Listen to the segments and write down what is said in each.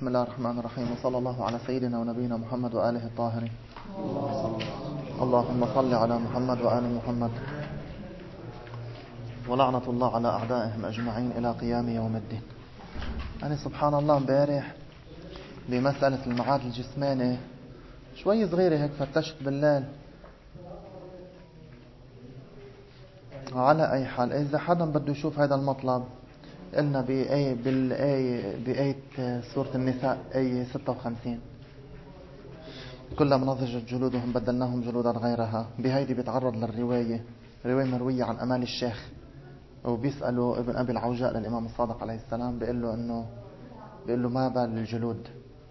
بسم الله الرحمن الرحيم، وصلى الله على سيدنا ونبينا محمد وآله الطاهرين. اللهم صل على محمد وآل محمد، ولعنة الله على أعدائهم أجمعين إلى قيام يوم الدين. يعني سبحان الله، امبارح بمسألة المعاد الجسماني شوي صغيرة هيك فتشت بالليل. على أي حال، إذا حدا بده يشوف هذا المطلب قلنا بآية سورة النساء آية 56: كلما نضجت جلودهم بدلناهم جلودا غيرها. بهيدي بيتعرض للرواية، رواية مروية عن أمال الشيخ، وبيسأله ابن أبي العوجاء للإمام الصادق عليه السلام، بيقول له ما بال الجلود؟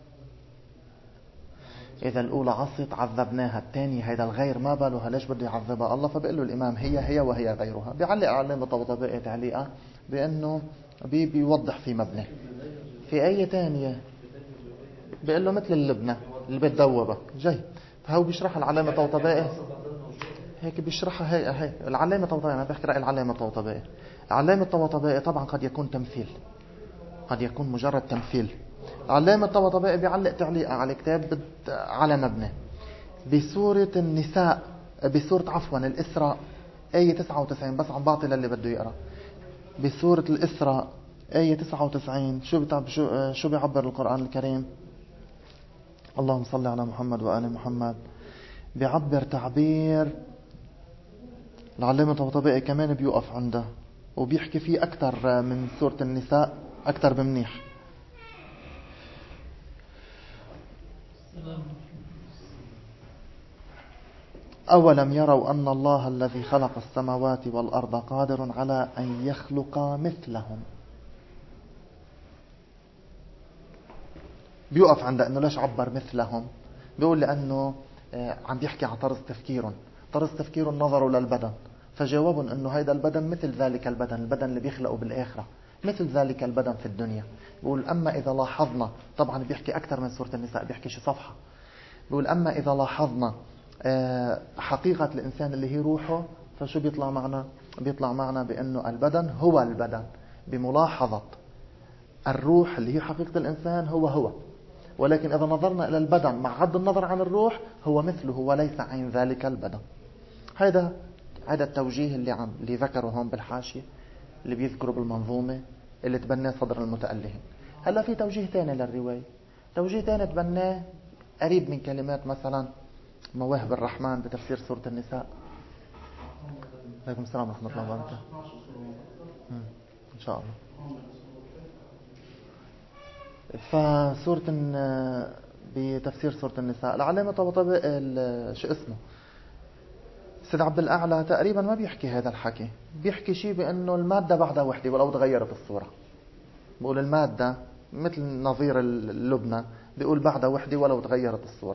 إذا الأولى عصت عذبناها، الثانية هيدا الغير ما بالها ليش بده يعذبها الله؟ فبيقول له الإمام هي وهي غيرها. بيعلق علامة طبطبائية تعليقة بأنه بيوضح في مبنى. في أي ثانية بيقول له مثل اللبنة اللي بتذوبها جاي، فهو بيشرح العلامة طبطبائية هيك، بيشرحها هي العلامة طبطبائية. أنا بحكي رأي العلامة طبطبائية. العلامة طبطبائية طبعا قد يكون تمثيل، قد يكون مجرد تمثيل. علامة طبطبائي بيعلق تعليقة على كتاب على مبنى بسورة النساء، الإسراء آية 99. بس عم بعطي للي بده يقرأ. بسورة الإسراء آية 99 شو بيعبر القرآن الكريم؟ اللهم صل على محمد وآل محمد. بيعبر تعبير العلامة الطبطبائي كمان بيوقف عنده، وبيحكي فيه أكثر من سورة النساء، أكثر بمنيح. أولم يروا أن الله الذي خلق السماوات والأرض قادر على أن يخلق مثلهم. بيوقف عند أنه ليش عبر مثلهم؟ بيقول لأنه عم بيحكي عن طرز تفكير نظروا للبدن، فجاوبهم أنه هيدا البدن مثل ذلك البدن اللي بيخلقوا بالآخرة، مثل ذلك البدن في الدنيا. بيقول أما إذا لاحظنا، طبعا بيحكي أكثر من سورة النساء، بيحكي شي صفحة. بيقول أما إذا لاحظنا حقيقة الإنسان اللي هي روحه، فشو بيطلع معنا؟ بيطلع معنا بأنه البدن هو البدن، بملاحظة الروح اللي هي حقيقة الإنسان هو. ولكن إذا نظرنا إلى البدن مع غض النظر عن الروح، هو مثله وليس عين ذلك البدن. هذا التوجيه اللي ذكره هون بالحاشية، اللي بيذكره بالمنظومة اللي تبناه صدر المتألهين. هلا في توجيه ثاني للرواية، توجيه ثاني تبناه قريب من كلمات مثلا مواهب الرحمن بتفسير سورة النساء. عليكم السلام ورحمة الله وبركاته. إن شاء الله. فسورة بتفسير سورة النساء العلامة طبطبائي شو اسمه سيد عبد الأعلى تقريبا ما بيحكي هذا الحكي، بيحكي شيء بأنه المادة بعدها وحدة ولو تغيرت الصورة. بقول المادة مثل نظير اللبنة، بيقول بعدها وحدة ولو تغيرت الصورة.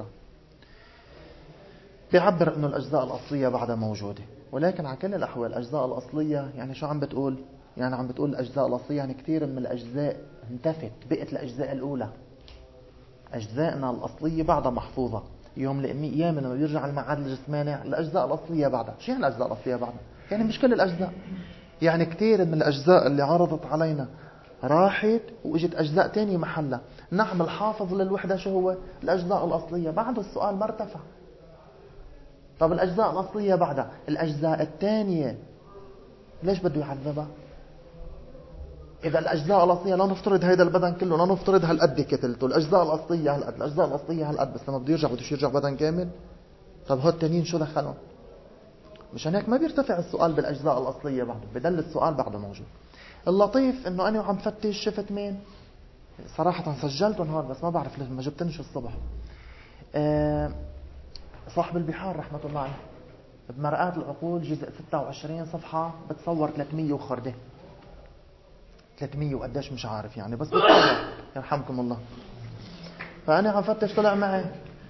بيعبر أنه الأجزاء الأصلية بعدها موجودة، ولكن على كل الأحوال الأجزاء الأصلية يعني شو عم بتقول؟ يعني عم بتقول الأجزاء الأصلية يعني كثير من الأجزاء انتفت، بقت الأجزاء الأولى. أجزائنا الأصلية بعدها محفوظة. يوم لما بيرجع المعاد الجسماني الأجزاء الأصلية بعدها. شو يعني الأجزاء الأصلية بعدها؟ يعني مش كل الأجزاء، يعني كثير من الأجزاء اللي عرضت علينا راحت وإجت أجزاء تانية محلها. نعم، الحافظ للوحدة شو هو؟ الأجزاء الأصلية. بعده السؤال ما ارتفع. طب الأجزاء الأصلية بعدها، الأجزاء الثانية ليش بده يعذبها؟ إذا الأجزاء الأصلية لا نفترض هيدا البدن كله، لا نفترض هالقد كتلته، الأجزاء الأصلية هالقد، الأجزاء الأصلية هالقد، بس لما بده يرجع بدن كامل. طب هو التانيين شو دخلهم؟ مشان هيك ما بيرتفع السؤال بالأجزاء الأصلية بعده، بدل السؤال بعده موجود. اللطيف إنه أنا وعم فتش شفت مين؟ صراحة سجلتهم هون بس ما بعرف ليش ما جبتنش الصبح. صاحب البحار رحمة الله عليه بمرآة العقول جزء 26 صفحة بتصور 300 وخردة، 300 وقديش مش عارف يعني، بس بتصور يرحمكم الله. فأنا عم فتش طلع معي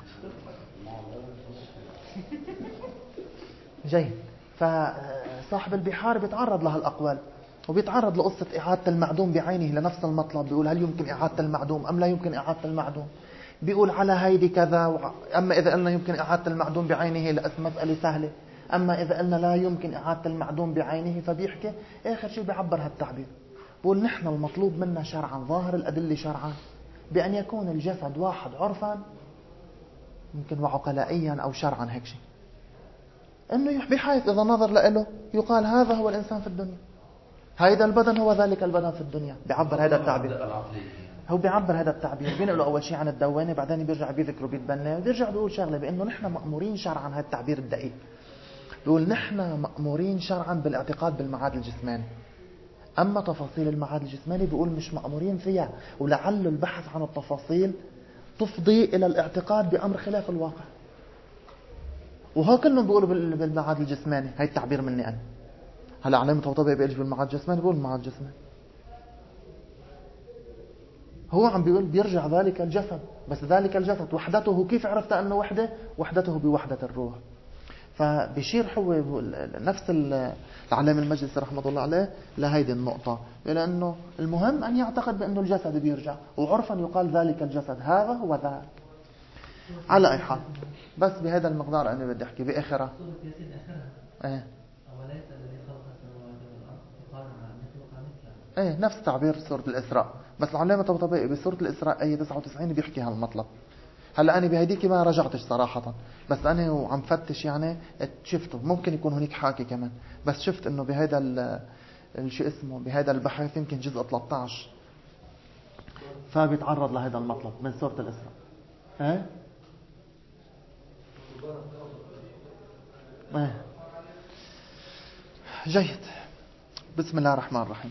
جيد. فصاحب البحار بيتعرض لهالأقوال، وبيتعرض لقصة إعادة المعدوم بعينه لنفس المطلب. بيقول هل يمكن إعادة المعدوم أم لا يمكن إعادة المعدوم؟ بيقول على هيدي كذا. أما إذا قلنا يمكن إعادة المعدوم بعينه مسألة سهلة، أما إذا قلنا لا يمكن إعادة المعدوم بعينه فبيحكي آخر شيء بيعبر هالتعبير. بيقول نحن المطلوب منا شرعا، ظاهر الأدلة شرعا بأن يكون الجسد واحد عرفا يمكن وعقلائيا أو شرعا هيك شيء، أنه بحيث إذا نظر له يقال هذا هو الإنسان في الدنيا، هذا البدن هو ذلك البدن في الدنيا. بيعبر هذا التعبير، هو بيعبر هذا التعبير، بينقله أول شيء عن الدوانة، بعدين بيرجع بيذكره بيتبنى، وبيرجع بيقول شغلة بأنه نحن مأمورين شرعا. هذا التعبير الدقيق بيقول نحن مأمورين شرعا بالاعتقاد بالمعاد الجسماني، أما تفاصيل المعاد الجسماني بيقول مش مأمورين فيها، ولعل البحث عن التفاصيل تفضي إلى الاعتقاد بأمر خلاف الواقع. وها كلهم بيقولوا بالمعاد الجسماني. هاي التعبير مني أنا. هلا علامة طبيعي بيقولش بالمعاد الجسماني، بيقول المعاد الجسماني. هو عم بيقول بيرجع ذلك الجسد، بس ذلك الجسد وحدته كيف عرفت أنه وحدة؟ وحدته بوحدة الروح. فبيشير هو نفس العلامة المجلس رحمة الله عليه لهيدي النقطة، لأنه المهم أن يعتقد بأنه الجسد بيرجع، وعرفا يقال ذلك الجسد هذا هو ذاك. على أي حال بس بهذا المقدار أنا بدي أحكي بآخرة. نفس تعبير سورة الإسراء، بس العلامة الطبيعي بسورة الإسراء آية 99 بيحكي هالمطلب. هلا أنا بهديك ما رجعتش صراحة، بس أنا وعم فتش يعني شفته، ممكن يكون هناك حاكي كمان، بس شفت إنه بهذا الشيء اسمه بهذا البحث يمكن جزء 13 فبيتعرض لهذا المطلب من سورة الإسراء. جيد. بسم الله الرحمن الرحيم.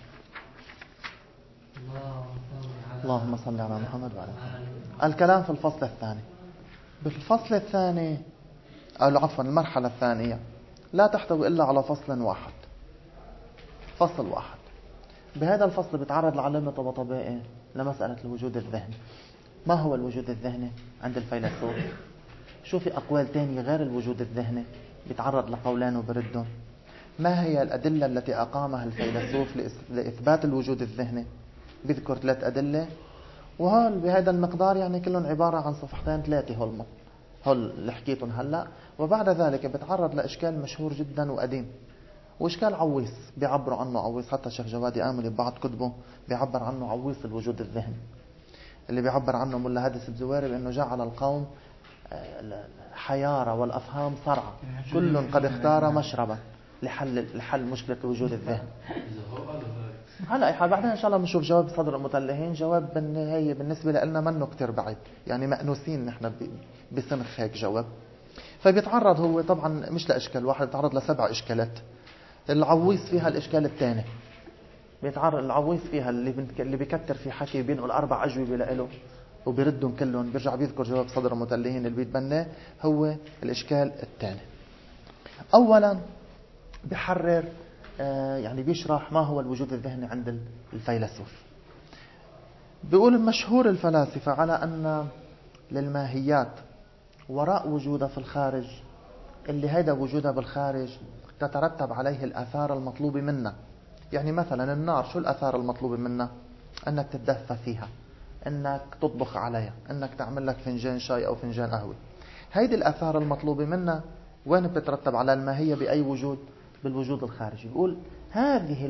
اللهم صل على محمد وعلى آله. الكلام في الفصل الثاني. بالفصل الثاني أو عفوا المرحلة الثانية لا تحتوي إلا على فصل واحد، فصل واحد. بهذا الفصل بيتعرض العلامة طباطبائي لمسألة الوجود الذهني. ما هو الوجود الذهني عند الفيلسوف؟ شو في أقوال تانية غير الوجود الذهني؟ بيتعرض لقولان وبردهم. ما هي الأدلة التي أقامها الفيلسوف لإثبات الوجود الذهني؟ بذكر 3 أدلة، وهول بهذا المقدار يعني كلهم عبارة عن صفحتين 3 هول اللي حكيتهم هلأ. وبعد ذلك بتعرض لإشكال مشهور جدا وقديم، وإشكال عويص بيعبروا عنه عويص، حتى الشيخ جوادي آمل ببعض كتبه بيعبر عنه عويص الوجود الذهني، اللي بيعبر عنه ملا هادس بزواري بأنه جعل القوم حيارى والأفهام صرعى، كل قد اختار مشربا لحل مشكلة الوجود الذهني. هلا أي حال بعدين إن شاء الله بنشوف جواب صدر المتلهين. جواب هي بالنسبة لنا منه كتير بعيد، يعني مأنوسين نحن بسنخ هيك جواب. فبيتعرض هو طبعا مش لإشكال واحد، بيتعرض ل7 إشكالات. العويص فيها الإشكال الثاني، بيتعرض العويص فيها اللي بيكتر في حكي بينقل 4 أجوبة له وبيردهم كلهم، بيرجع بيذكر جواب صدر المتلهين اللي بيتبناه. هو الإشكال الثاني. أولا بحرر يعني بيشرح ما هو الوجود الذهني عند الفيلسوف. بيقول مشهور الفلاسفة على أن للماهيات وراء وجودها في الخارج، اللي هيدا وجودها بالخارج تترتب عليه الآثار المطلوبة منا. يعني مثلا النار، شو الآثار المطلوبة منا؟ أنك تتدفى فيها، أنك تطبخ عليها، أنك تعمل لك فنجان شاي أو فنجان قهوة. هيدي الآثار المطلوبة منا وين بتترتب على الماهية؟ بأي وجود؟ بالوجود الخارجي. يقول هذه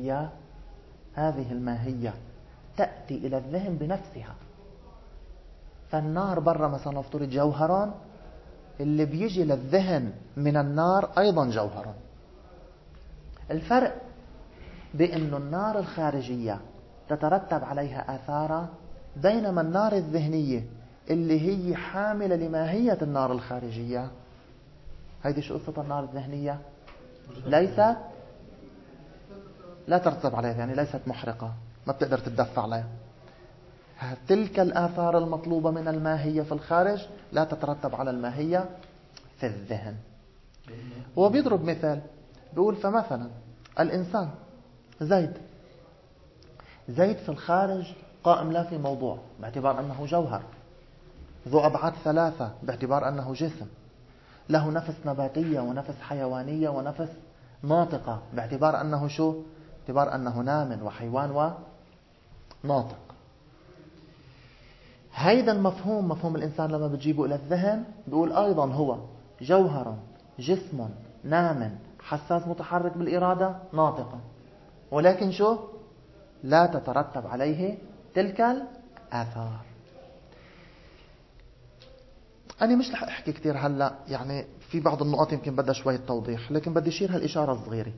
الماهية تأتي إلى الذهن بنفسها. فالنار برا مثلا نفترض جوهران، اللي بيجي للذهن من النار أيضا جوهران. الفرق بأن النار الخارجية تترتب عليها آثارا، بينما النار الذهنية اللي هي حاملة لماهية النار الخارجية، هيدي شو قصة النار الذهنية؟ ليست لا ترتب عليها، يعني ليست محرقة، ما بتقدر تتدفع عليها. تلك الآثار المطلوبة من الماهية في الخارج لا تترتب على الماهية في الذهن. وبيضرب مثال، بيقول فمثلا الإنسان زيد في الخارج قائم لا في موضوع باعتبار أنه جوهر، ذو أبعاد 3 باعتبار أنه جسم، له نفس نباتية ونفس حيوانية ونفس ناطقة باعتبار أنه شو؟ باعتبار أنه نام وحيوان وناطق. هيدا المفهوم، مفهوم الإنسان لما بتجيبه إلى الذهن، بيقول أيضا هو جوهر، جسم، نام، حساس، متحرك بالإرادة، ناطق، ولكن شو؟ لا تترتب عليه تلك الآثار. أنا مش رح أحكي كتير هلأ، يعني في بعض النقاط يمكن بدها شوية توضيح، لكن بدي أشير هالإشارة الصغيرة.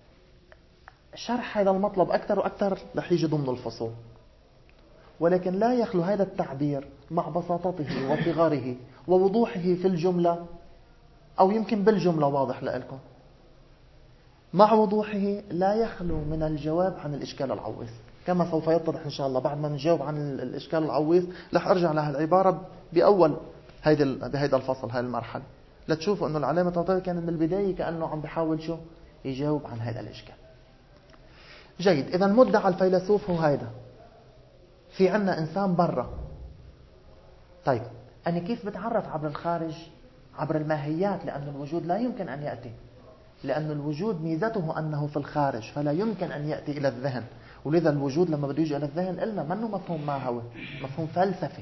شرح هذا المطلب أكثر وأكثر رح يجي ضمن الفصول، ولكن لا يخلو هذا التعبير مع بساطته وصغاره ووضوحه في الجملة، أو يمكن بالجملة واضح لكم، مع وضوحه لا يخلو من الجواب عن الإشكال العويص، كما سوف يتضح إن شاء الله. بعد ما نجاوب عن الإشكال العويص رح أرجع لها العبارة بأول بهيدا الفصل، هاي المرحلة، لتشوفوا أنه العلامة التوضيحية كان من البداية كأنه عم بيحاول شو يجاوب عن هذا الإشكال. جيد. إذا مدعى الفيلسوف هو هيدا. في عنا إنسان برا. طيب أنا كيف بتعرف عبر الخارج؟ عبر الماهيات، لأن الوجود لا يمكن أن يأتي، لأن الوجود ميزته أنه في الخارج فلا يمكن أن يأتي إلى الذهن، ولذا الوجود لما بده يجي إلى الذهن قلنا منه مفهوم ما هو مفهوم فلسفي.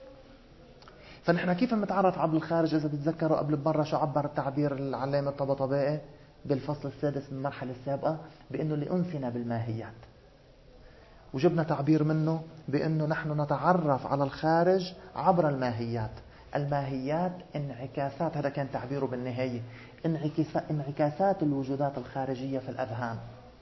فنحن كيف نتعرف عبر الخارج؟ إذا بتذكروا قبل بمرة شو عبر التعبير العلامة الطباطبائي بالفصل السادس من المرحلة السابقة بأنه لأنسنا بالماهيات، وجبنا تعبير منه بأنه نحن نتعرف على الخارج عبر الماهيات. الماهيات انعكاسات، هذا كان تعبيره بالنهاية، انعكاسات الوجودات الخارجية في الأذهان.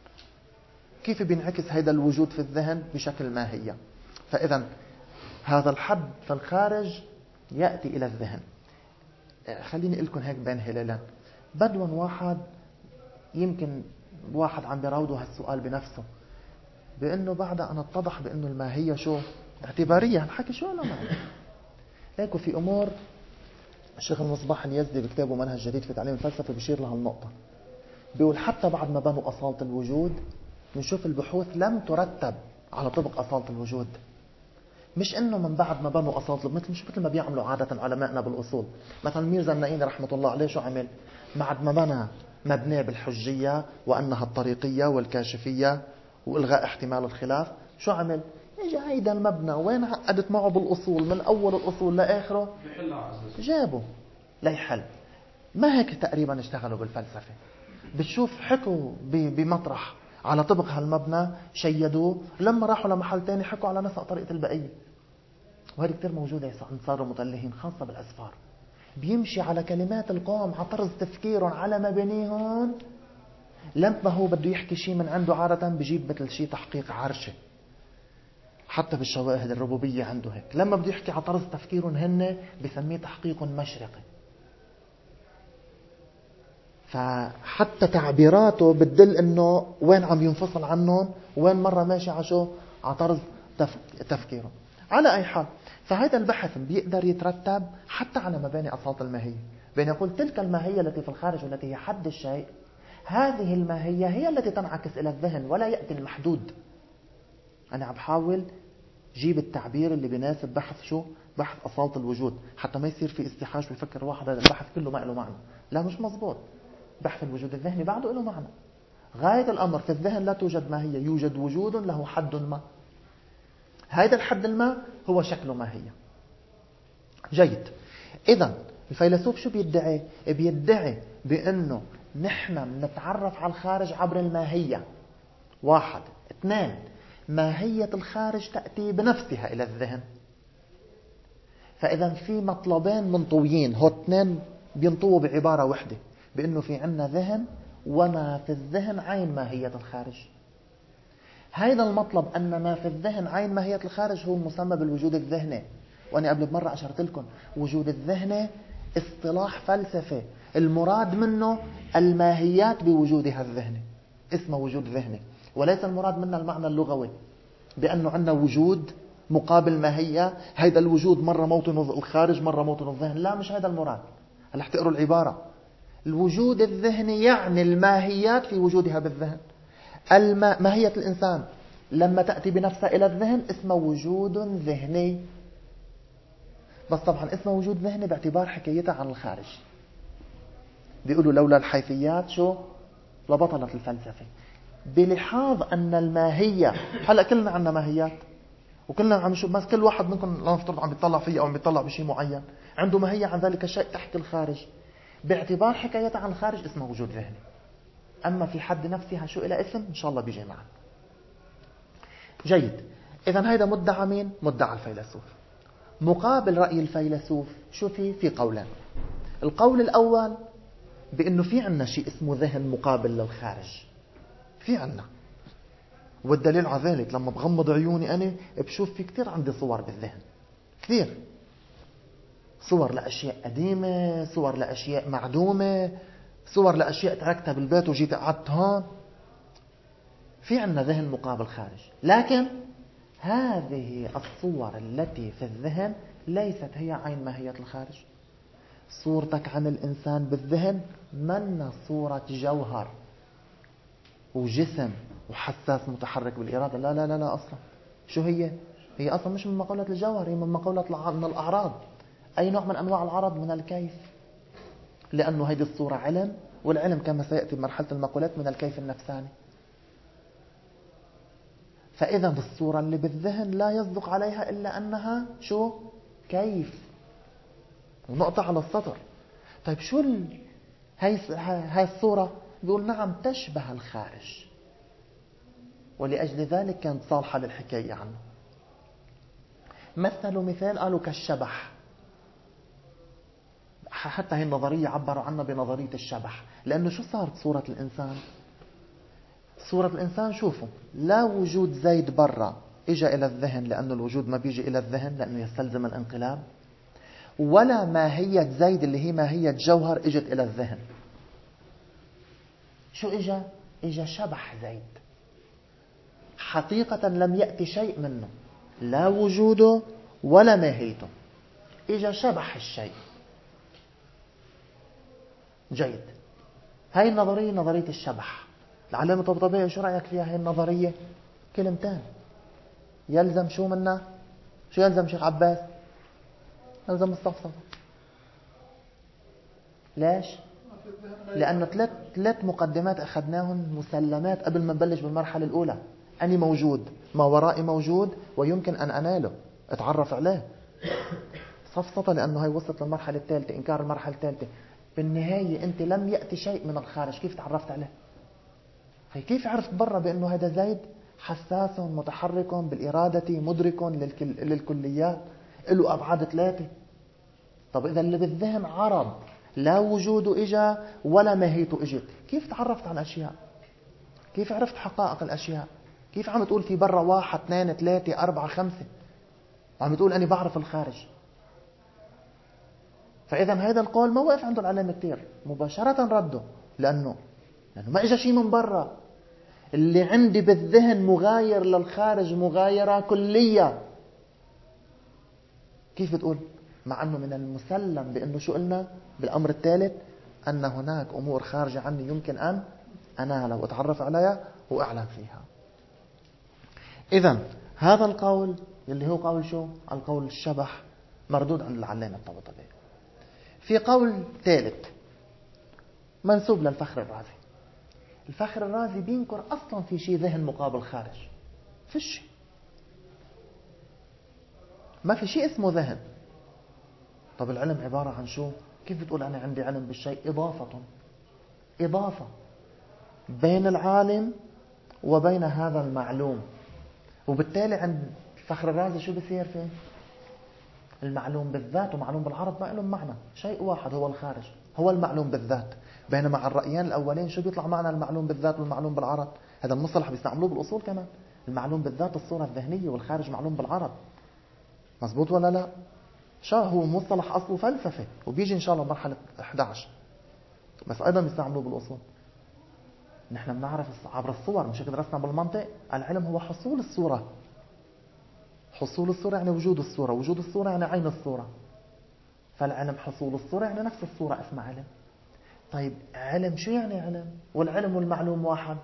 كيف بينعكس هذا الوجود في الذهن؟ بشكل ماهية. فإذا هذا الحد في الخارج يأتي إلى الذهن. خليني أقول لكم هيك بين هلالين. بدون واحد، يمكن واحد عم بيراوده هالسؤال بنفسه، بأنه بعد أن اتضح بأنه الماهية شو اعتبارية، الحكي شو أنا معي ليكو في أمور. الشيخ المصباح اليزدي بكتابه منهج جديد في تعليم الفلسفة بيشير لها النقطة، بيقول حتى بعد ما بنوا أصالة الوجود بنشوف البحوث لم ترتب على طبق أصالة الوجود. مش إنه من بعد ما بنوا أصالة، مش مثل ما بيعملوا عادة علمائنا بالأصول. مثلا ميرزا النائين رحمة الله عليه شو عمل؟ بعد ما بنى مبنيه بالحجية وأنها الطريقية والكاشفية وإلغاء احتمال الخلاف، شو عمل؟ اجى هيدا المبنى وين عقدت معه بالأصول من أول الأصول لآخره جابه ليحل. ما هيك تقريبا اشتغلوا بالفلسفة. بتشوف حكوا بمطرح على طبق هالمبنى، شيدوه، لما راحوا لمحل تاني حكوا على نسق طريقة البقية. وهذه كتير موجودة عند صاروا متلهين خاصة بالأسفار. بيمشي على كلمات القوم، على طرز تفكيرهم، على مبانيهم. لما هو بده يحكي شيء من عنده عادة بجيب مثل شيء تحقيق عرشي. حتى بالشواهد الربوبية عنده هيك، لما بده يحكي على طرز تفكيرهم هن بسميه تحقيق مشرقي. فحتى تعبيراته بتدل انه وين عم ينفصل عنهم، وين مرة ماشي على شو، على طرز تفكيره. على اي حال، فهذا البحث بيقدر يترتب حتى على مباني أصالة الماهية، بين يقول تلك الماهية التي في الخارج والتي هي حد الشيء، هذه الماهية هي التي تنعكس إلى الذهن ولا يأتي المحدود. أنا عم بحاول جيب التعبير اللي بيناسب بحث شو، بحث أصالة الوجود، حتى ما يصير في استحاج ويفكر واحد هذا البحث كله ما له معنى. لا، مش مزبوط. بحث الوجود الذهني بعده له معنى. غاية الأمر في الذهن لا توجد ماهية، يوجد وجود له حد ما. هذا الحد ما هو شكله ماهية. جيد. إذن الفيلسوف شو بيدعي؟ بيدعي بأنه نحن نتعرف على الخارج عبر الماهية. 1. 2. ماهية الخارج تأتي بنفسها إلى الذهن. فإذا في مطلبين منطويين، هو 2 بينطووا بعبارة واحدة، بأنه في عنا ذهن وما في الذهن عين ماهية الخارج. هذا المطلب أن ما في الذهن عين ماهية الخارج هو مسمى بالوجود الذهني. وأنا قبل بمرة أشرت لكم وجود الذهني اصطلاح فلسفي، المراد منه الماهيات بوجودها الذهني، اسمه وجود ذهني، وليس المراد منه المعنى اللغوي بأنه عندنا وجود مقابل ماهية، هذا الوجود مرة موطن الخارج مرة موطن الذهن. لا، مش هذا المراد. هل تقروا العبارة؟ الوجود الذهني يعني الماهيات في وجودها بالذهن. ماهية الإنسان لما تأتي بنفسها إلى الذهن اسمه وجود ذهني، بس طبعا اسمه وجود ذهني باعتبار حكايتها عن الخارج. بيقولوا لولا الحيثيات شو لبطلت الفلسفة، بلحاظ أن الماهية، هلأ كلنا عنا ماهيات وكلنا عم نشوف، بس كل واحد منكم لا نفترض عم بيطلع فيه أو عم بيطلع بشيء معين عنده ماهية عن ذلك الشيء تحت الخارج، باعتبار حكايتها عن الخارج اسمه وجود ذهني. أما في حد نفسها شو إلى اسم إن شاء الله بيجي معنا. جيد. إذن هيدا مدعى مين؟ مدعى الفيلسوف. مقابل رأي الفيلسوف شو في قولين. القول الأول بأنه في عنا شيء اسمه ذهن مقابل للخارج، في عنا، والدليل على ذلك لما بغمض عيوني أنا بشوف في كتير عندي صور بالذهن، كثير صور لأشياء قديمة، صور لأشياء معدومة، صور لأشياء تركتها بالبيت وجيت قعدت هون. في عنا ذهن مقابل خارج، لكن هذه الصور التي في الذهن ليست هي عين ماهية الخارج. صورتك عن الإنسان بالذهن من صورة جوهر وجسم وحساس متحرك بالإرادة، لا لا لا لا، أصلا شو هي أصلا مش من مقولة الجوهر، هي من مقولة من الأعراض. أي نوع من أنواع العرض؟ من الكيف، لأنه هذه الصورة علم، والعلم كما سيأتي بمرحلة المقولات من الكيف النفساني. فإذا الصورة اللي بالذهن لا يصدق عليها إلا أنها شو؟ كيف، ونقطة على السطر. طيب شو هاي الصورة؟ بيقول نعم تشبه الخارج، ولأجل ذلك كانت صالحة للحكاية عنه. مثلوا مثال قالوا كالشبح، حتى هي النظرية عبروا عنها بنظرية الشبح. لأنه شو صارت صورة الإنسان؟ صورة الإنسان شوفوا، لا وجود زيد برا إجا إلى الذهن، لأنه الوجود ما بيجي إلى الذهن لأنه يستلزم الانقلاب، ولا ماهية زيد اللي هي ماهية جوهر إجت إلى الذهن. شو إجا شبح زيد، حقيقة لم يأتي شيء منه، لا وجوده ولا ماهيته، إجا شبح الشيء. جيد، هاي النظرية نظرية الشبح. العلامة الطبيعية شو رأيك فيها هاي النظرية؟ كلمتين، يلزم شو منا؟ شو يلزم شيخ عباس؟ يلزم الصفصف. ليش؟ لأن ثلاث مقدمات أخذناهم مسلمات قبل ما نبلش بالمرحلة الأولى. أني موجود، ما ورائي موجود، ويمكن أن أناله، أتعرف عليه. صفصفة لأنه هي وصلت للمرحلة الثالثة، إنكار المرحلة الثالثة. بالنهاية أنت لم يأتي شيء من الخارج، كيف تعرفت عليه؟ هي كيف عرفت برا بأنه هذا زيد حساس متحرك بالإرادة مدرك للكليات، له أبعاد 3. طب إذا اللي بالذهن عرض لا وجوده إجا ولا ماهيته إجت، كيف تعرفت على الأشياء؟ كيف عرفت حقائق الأشياء؟ كيف عم تقول في برا 1 2 3 4 5 وعم تقول أنا بعرف الخارج؟ فإذا هذا القول ما وقف عنده العلامة كتير، مباشرة رده، لأنه ما إجا شيء من برا. اللي عندي بالذهن مغاير للخارج مغايرة كلية. كيف بتقول؟ مع أنه من المسلم بأنه شو قلنا بالأمر الثالث؟ أن هناك أمور خارجة عني يمكن أن أنالها وأتعرف عليها وأعلم فيها. إذن هذا القول اللي هو قول شو؟ القول الشبح مردود عند العلامة الطباطبائي. في قول ثالث منسوب للفخر الرازي. الفخر الرازي بينكر أصلا في شيء ذهن مقابل خارج، فيش، ما في شيء اسمه ذهن. طب العلم عبارة عن شو؟ كيف بتقول أنا عندي علم بالشيء؟ إضافة بين العالم وبين هذا المعلوم. وبالتالي عند الفخر الرازي شو بصير فيه؟ المعلوم بالذات ومعلوم بالعرض ما لهم معنى، شيء واحد هو الخارج، هو المعلوم بالذات. بينما على الرأيين الأولين شو بيطلع معنى المعلوم بالذات والمعلوم بالعرض؟ هذا المصطلح بيستعملوه بالأصول كمان. المعلوم بالذات الصورة الذهنية، والخارج معلوم بالعرض. مزبوط ولا لا؟ شو هو مصطلح أصله فلسفة، وبيجي إن شاء الله مرحلة 11، بس أيضا بيستعملوه بالأصول. نحن بنعرف عبر الصور، مش هيك درسنا بالمنطق. العلم هو حصول الصورة. حصول الصورة يعني وجود الصورة، وجود الصورة يعني عين الصورة. فالعلم حصول الصورة يعني نفس الصورة اسمها علم. طيب علم شو يعني علم؟ والعلم والمعلوم واحد.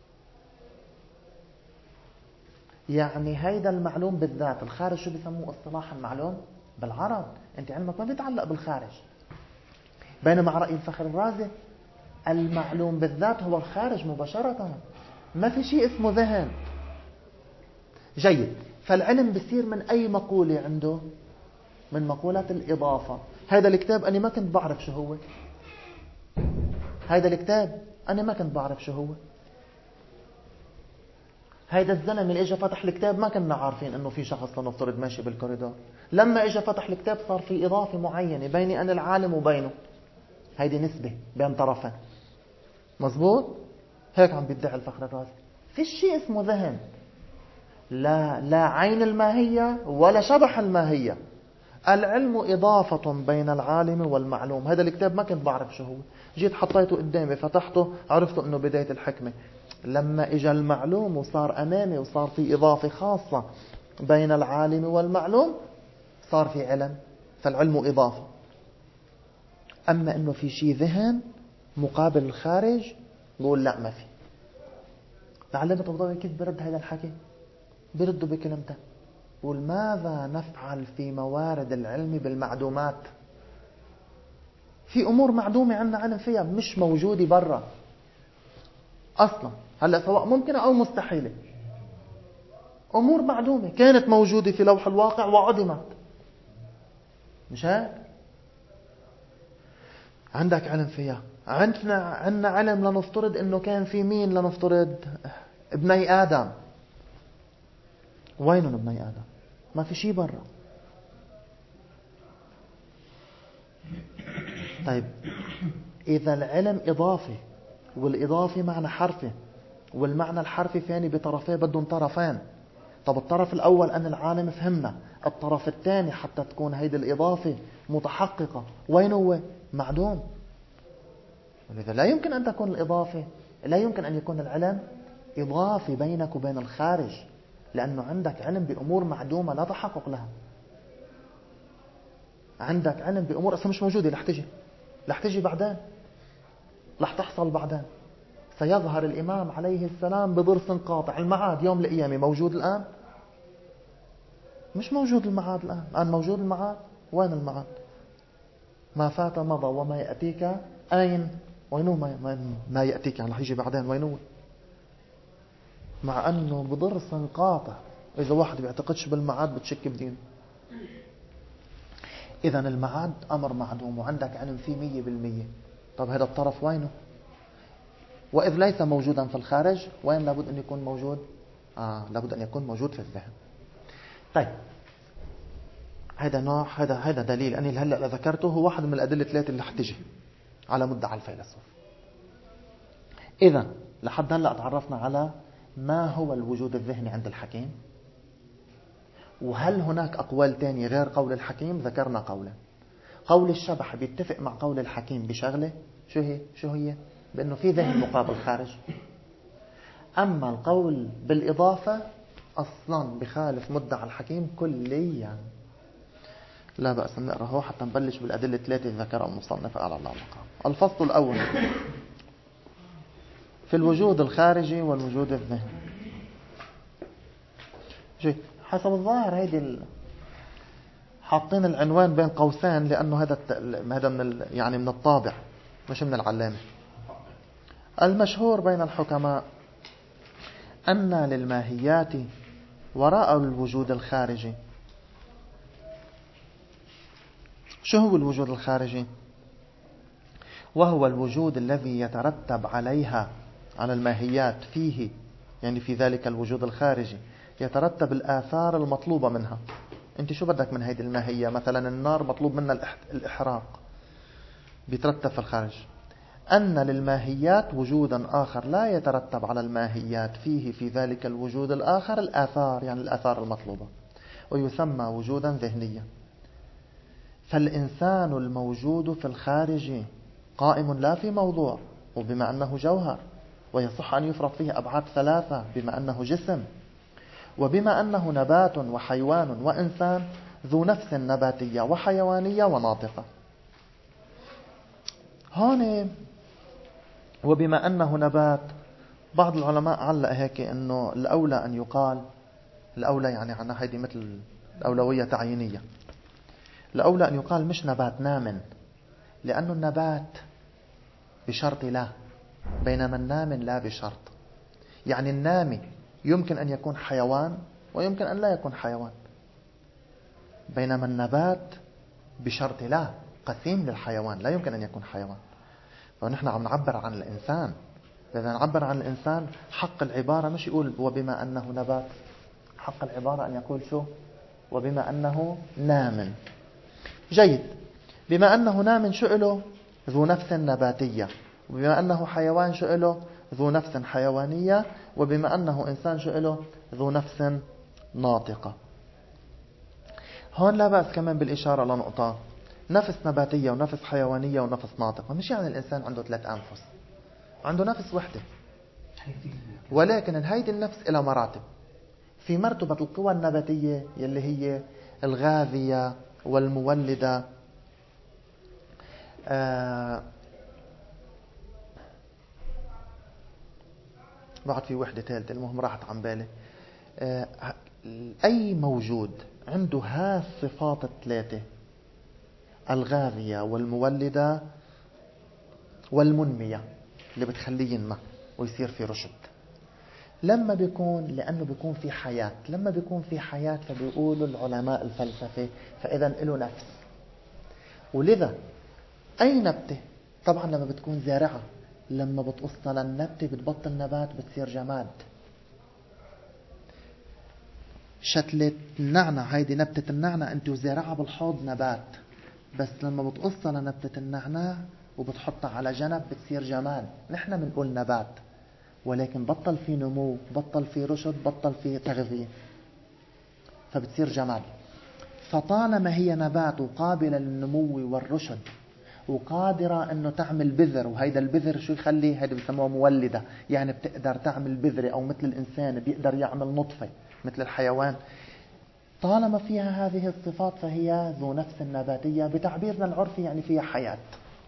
يعني هيدا المعلوم بالذات، الخارج شو بيسموه اصطلاحا؟ معلوم بالعرض. انت علمك ما بيتعلق بالخارج. بينما رأي الفخر الرازي المعلوم بالذات هو الخارج مباشرة، ما في شيء اسمه ذهن. جيد، فالعلم بيصير من أي مقولة عنده؟ من مقولات الإضافة. هذا الكتاب أنا ما كنت بعرف شو هو. هذا الكتاب أنا ما كنت بعرف شو هو. هيدا الزلمة اللي اجى فتح الكتاب ما كنا عارفين انه في شخص لنفترض ماشي بالكوريدور. لما اجى فتح الكتاب صار في اضافة معينة بيني انا العالم وبينه. هيدي نسبة بين طرفين. مزبوط؟ هيك عم بيدعي الفخر الرازي. في شيء اسمه ذهن. لا عين الماهية ولا شبح الماهية. العلم إضافة بين العالم والمعلوم. هذا الكتاب ما كنت بعرف شو هو، جيت حطيته قدامي فتحته عرفت أنه بداية الحكمة. لما إجا المعلوم وصار أمامي وصار في إضافة خاصة بين العالم والمعلوم صار في علم. فالعلم إضافة. أما أنه في شيء ذهن مقابل الخارج بقول لا ما في. العلامة الطباطبائي كيف برد هذا الحكي؟ برده بكلمته، بقول ماذا نفعل في موارد العلم بالمعدومات؟ في أمور معدومة عندنا علم فيها مش موجودة برا أصلا. هلأ سواء ممكنة أو مستحيلة. أمور معدومة كانت موجودة في لوح الواقع وعدمت. مش هيك؟ عندك علم فيها. عندنا علم لنفترض إنه كان في مين؟ لنفترض ابني آدم. وينهم ابني آدم؟ ما في شيء برا. طيب إذا العلم إضافي والإضافي معنى حرفي والمعنى الحرفي ثاني بطرفين بدهم طرفين. طب الطرف الأول أن العالم فهمنا، الطرف الثاني حتى تكون هيدي الإضافة متحققة وين هو؟ معدوم. ولذا لا يمكن أن تكون الإضافة، لا يمكن أن يكون العلم إضافي بينك وبين الخارج، لأنه عندك علم بأمور معدومة لا تحقق لها. عندك علم بأمور أصلا مش موجودة، رح تجي بعدين، رح تحصل بعدين. سيظهر الإمام عليه السلام بضرس قاطع. المعاد يوم القيامة موجود الآن؟ مش موجود المعاد الآن موجود المعاد؟ وين المعاد؟ ما فات مضى وما يأتيك أين؟ وينه ما يأتيك يعني رح يجي بعدين وينه؟ مع أنه بضرس قاطع. إذا واحد بيعتقدش بالمعاد بتشك بدينه. إذا المعاد أمر معدوم وعندك علم فيه 100%. طب هذا الطرف وينه؟ وإذ ليس موجودا في الخارج وين لابد أن يكون موجود؟ لابد أن يكون موجود في الذهن. طيب هذا نوع، هذا دليل أني هلأ ذكرته هو واحد من الأدلة الثلاثة اللي حتجي على مدعى الفيلسوف. إذا لحد هلأ تعرفنا على ما هو الوجود الذهني عند الحكيم، وهل هناك أقوال تانية غير قول الحكيم؟ ذكرنا قولا. قول الشبح بيتفق مع قول الحكيم بشغلة شو هي؟ بأنه في ذهن مقابل خارج. أما القول بالإضافة أصلا بخالف مدعى الحكيم كليا. لا بأس نقرأ هو حتى نبلش بالأدلة الثلاثة ذكرها المصنف على الله مقام. الفصل الأول في الوجود الخارجي والوجود الذهني. حسب الظاهر هيدي حاطين العنوان بين قوسين لأنه هذا من الطابع مش من العلامة. المشهور بين الحكماء أن للماهيات وراء الوجود الخارجي. شو هو الوجود الخارجي؟ وهو الوجود الذي يترتب عليها، على الماهيات فيه، يعني في ذلك الوجود الخارجي يترتب الآثار المطلوبة منها. انت شو بدك من هيدي الماهية؟ مثلا النار مطلوب منها الإحراق، بيترتب في الخارج. أن للماهيات وجودا آخر لا يترتب على الماهيات فيه في ذلك الوجود الآخر الآثار، يعني الآثار المطلوبة، ويسمى وجودا ذهنيا. فالإنسان الموجود في الخارج قائم لا في موضوع، وبما أنه جوهر ويصح أن يفرض فيه أبعاد ثلاثة بما أنه جسم، وبما أنه نبات وحيوان وإنسان ذو نفس نباتية وحيوانية وناطقة. هون وبما أنه نبات، بعض العلماء علق هيك أنه الأولى أن يقال، الأولى يعني عنا هيدي مثل الأولوية تعيينية، الأولى أن يقال مش نبات نام، لأنه النبات بشرط لا، بينما النام لا بشرط. يعني النامي يمكن أن يكون حيوان ويمكن أن لا يكون حيوان، بينما النبات بشرط لا، قسيم للحيوان، لا يمكن أن يكون حيوان. فنحن عم نعبر عن الإنسان إذا نعبر عن الإنسان حق العبارة مش يقول وبما أنه نبات، حق العبارة أن يقول شو؟ وبما أنه نام. جيد. بما أنه نام شو له؟ ذو نفس نباتية. وبما أنه حيوان شو له؟ ذو نفس حيوانية. وبما أنه إنسان شو له؟ ذو نفس ناطقة. هون لا بأس كمان بالإشارة لنقطة، نفس نباتية ونفس حيوانية ونفس ناطقة، مش يعني الإنسان عنده 3 أنفس، عنده نفس وحدة، ولكن هيدي النفس إلى مراتب. في مرتبة القوى النباتية يلي هي الغاذية والمولدة، بعد في وحدة ثالثة المهم راحت عن بالي. أي موجود عنده هالصفات 3، الغاذية والمولدة والمنمية اللي بتخليه ينمى ويصير في رشد، لما بيكون، لأنه بيكون في حياة، لما بيكون في حياة فبيقولوا العلماء الفلسفة فإذا له نفس. ولذا أي نبتة طبعا لما بتكون زارعة، لما بتقصها للنبتة بتبطل نبات بتصير جماد. شتلة النعنع، هيدي نبتة النعنع انت وزارعها بالحوض نبات، بس لما بتقصها لنبتة النعناع وبتحطها على جنب بتصير جماد. نحن بنقول نبات، ولكن بطل في نمو، بطل في رشد، بطل في تغذية، فبتصير جماد. فطالما هي نبات وقابلة للنمو والرشد وقادرة انه تعمل بذر، وهيدا البذر شو يخلي؟ هيدا بسموها مولدة، يعني بتقدر تعمل بذرة، او مثل الانسان بيقدر يعمل نطفة مثل الحيوان. طالما فيها هذه الصفات فهي ذو نفس نباتية بتعبيرنا العرفي، يعني فيها حياة.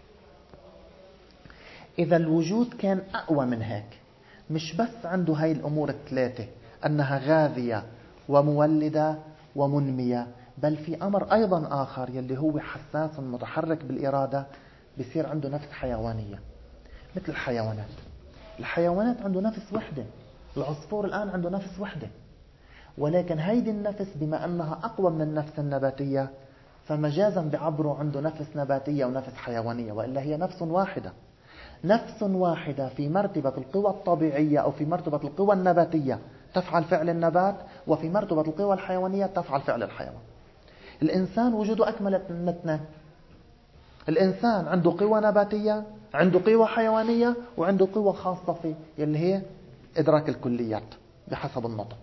إذا الوجود كان أقوى من هيك، مش بس عنده هاي الأمور 3 أنها غاذية ومولدة ومنمية، بل في أمر أيضا آخر يلي هو حساس متحرك بالإرادة، بيصير عنده نفس حيوانية مثل الحيوانات. الحيوانات عنده نفس وحدة، العصفور الآن عنده نفس وحدة، ولكن هيدي النفس بما أنها أقوى من النفس النباتية فمجازا بعبروا عنده نفس نباتية ونفس حيوانية، وإلا هي نفس واحدة. نفس واحدة في مرتبة القوى الطبيعية أو في مرتبة القوى النباتية تفعل فعل النبات، وفي مرتبة القوى الحيوانية تفعل فعل الحيوان. الإنسان وجوده أكمل من 2. الإنسان عنده قوى نباتية، عنده قوى حيوانية، وعنده قوى خاصة فيه اللي هي إدراك الكليات بحسب النطق.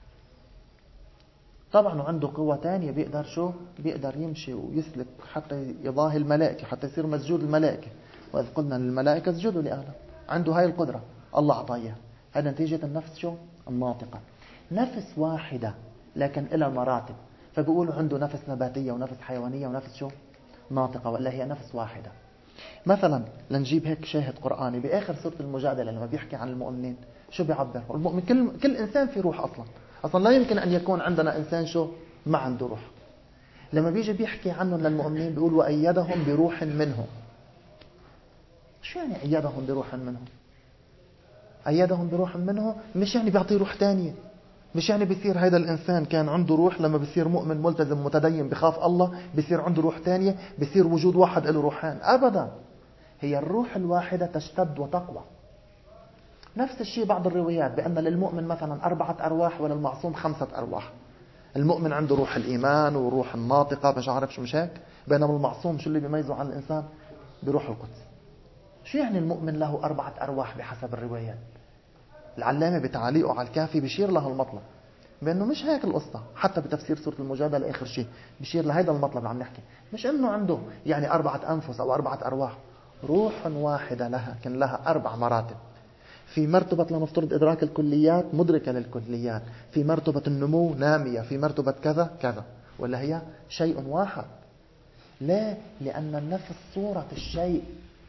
طبعا عنده قوة تانية، بيقدر شو؟ بيقدر يمشي ويسلك حتى يضاهي الملائكة، حتى يصير مسجود الملائكة، وإذ قلنا للملائكة اسجدوا لآدم. عنده هاي القدرة الله أعطاها. هذا نتيجة النفس شو؟ الناطقة. نفس واحدة لكن إلى مراتب، فبيقولوا عنده نفس نباتية ونفس حيوانية ونفس شو؟ ناطقة، ولا هي نفس واحدة. مثلا لنجيب هيك شاهد قرآني بآخر سورة المجادلة لما بيحكي عن المؤمنين شو بيعبر؟ المؤمن كل إنسان في روح أصلا لا يمكن أن يكون عندنا إنسان شو ما عنده روح. لما بيجي بيحكي عنهم للمؤمنين بيقول وأيدهم بروح منه. شو يعني أيدهم بروح منه؟ أيدهم بروح منه مش يعني بيعطيه روح تانية، مش يعني بيصير هذا الإنسان كان عنده روح لما بيصير مؤمن ملتزم متدين بخاف الله بيصير عنده روح تانية، بيصير وجود واحد له روحان. أبدا، هي الروح الواحدة تشتد وتقوى. نفس الشيء بعض الروايات بأن للمؤمن مثلا 4 أرواح وللمعصوم 5 أرواح. المؤمن عنده روح الإيمان وروح الناطقة مش عارف شو مش هيك، بينما المعصوم شو اللي بيميزه عن الإنسان؟ بروح القدس. شو يعني المؤمن له 4 أرواح بحسب الروايات؟ العلامة بتعليقه على الكافي بيشير له المطلب بأنه مش هيك القصة. حتى بتفسير سورة المجادلة آخر شيء بيشير لهذا المطلب اللي عم نحكي، مش إنه عنده يعني 4 أنفس أو 4 أرواح. روح واحدة لها كان لها 4 مراتب. في مرتبة لنفترض إدراك الكليات مدركة للكليات، في مرتبة النمو نامية، في مرتبة كذا كذا، ولا هي شيء واحد. لا، لأن النفس صورة الشيء،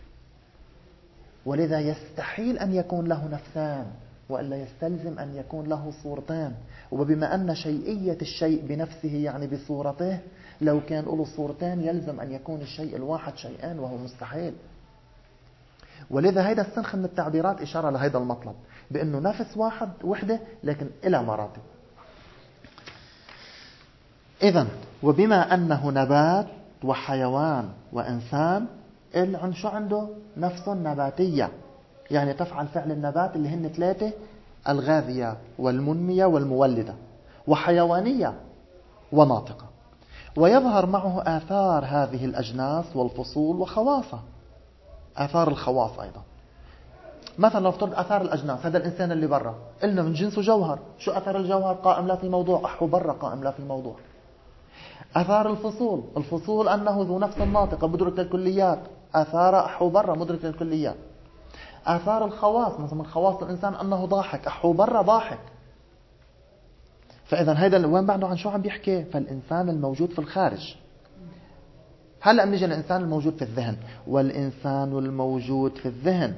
ولذا يستحيل أن يكون له نفسان، وإلا يستلزم أن يكون له صورتان. وبما أن شيئية الشيء بنفسه يعني بصورته، لو كان له صورتان يلزم أن يكون الشيء الواحد شيئان، وهو مستحيل. ولذا هيدا السنخ من التعبيرات إشارة لهيدا المطلب بأنه نفس واحد وحدة لكن إلى مراتب. إذن وبما أنه نبات وحيوان وإنسان، شو عنده؟ نفس نباتية يعني تفعل فعل النبات اللي هن 3: الغاذية والمنمية والمولدة، وحيوانية وناطقة. ويظهر معه آثار هذه الأجناس والفصول وخواصها، آثار الخواص أيضا. مثلا لو افترض أثار الأجناس، هذا الإنسان اللي برا قلنا من جنسه جوهر. شو أثر الجوهر؟ قائم لا في موضوع. أحو برا قائم لا في موضوع. أثار الفصول، الفصول أنه ذو نفس ناطقة مدرك للكليات. آثار أحو برا مدرك للكليات. آثار الخواص، مثلا من خواص الإنسان أنه ضاحك. أحو برا ضاحك. فإذا هذا وين بعده عن شو عم بيحكي؟ فالإنسان الموجود في الخارج. هلأ بنيجي للإنسان الموجود في الذهن. والإنسان الموجود في الذهن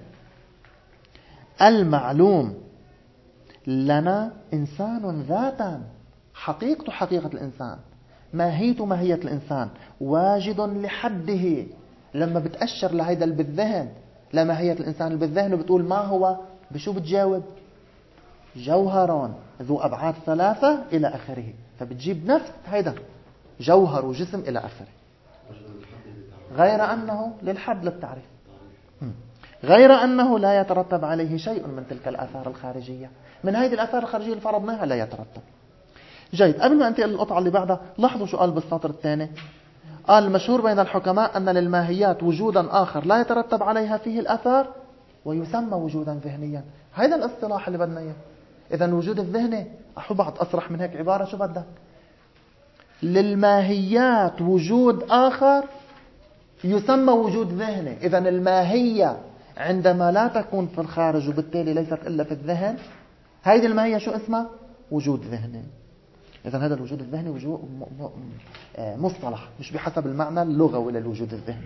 المعلوم لنا إنسان ذاتا، حقيقته حقيقة الإنسان، ماهيته ماهية الإنسان، واجد لحده. لما بتأشر لهيدا اللي بالذهن لماهية الإنسان اللي بالذهن وبتقول ما هو، بشو بتجاوب؟ جوهر ذو أبعاد 3 إلى آخره. فبتجيب نفس هيدا جوهر وجسم إلى آخره، غير أنه للحد للتعريف، غير أنه لا يترتب عليه شيء من تلك الآثار الخارجية. من هذه الآثار الخارجية اللي فرضناها لا يترتب. جيد. قبل ما أنتقل للقطعة اللي بعدها، لاحظوا شو قال بالسطر الثاني. قال: المشهور بين الحكماء أن للماهيات وجودا آخر لا يترتب عليها فيه الآثار ويسمى وجودا ذهنيا. هذا الاصطلاح اللي بدنا إياه. إذا الوجود الذهني، أحب بعض أصرح من هيك عبارة، شو بدك؟ للماهيات وجود آخر يسمى وجود ذهني. إذا الماهية عندما لا تكون في الخارج وبالتالي ليست إلا في الذهن، هذه الماهية شو اسمها؟ وجود ذهني. إذا هذا الوجود الذهني وجود مصطلح مش بحسب المعنى اللغوي للوجود الذهني.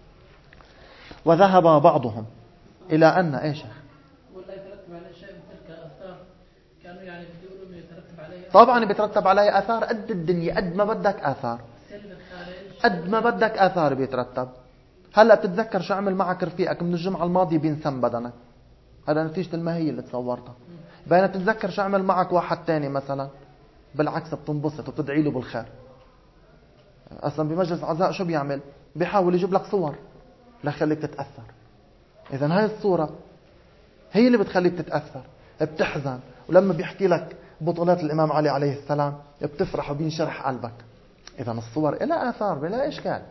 وذهب بعضهم إلى أن إيش؟ ولا يترتب عليه شيء من تلك الآثار، كانوا يعني بيقولوا إنه يترتب عليه. طبعا بيترتب عليه آثار قد الدنيا، قد ما بدك آثار، قد ما بدك آثار بيترتب. هلا بتتذكر شو عمل معك رفيقك من الجمعة الماضية بينسم بدنك، هذا نتيجة الماهية اللي تصورتها. بينما بتتذكر شو عمل معك واحد تاني مثلا، بالعكس بتنبسط وتدعي له بالخير. اصلا بمجلس عزاء شو بيعمل؟ بيحاول يجيب لك صور لخليك تتاثر. اذا هاي الصوره هي اللي بتخليك تتاثر، بتحزن، ولما بيحكي لك بطولات الامام علي عليه السلام بتفرح وبينشرح قلبك. اذا الصور لها اثار بلا اشكال.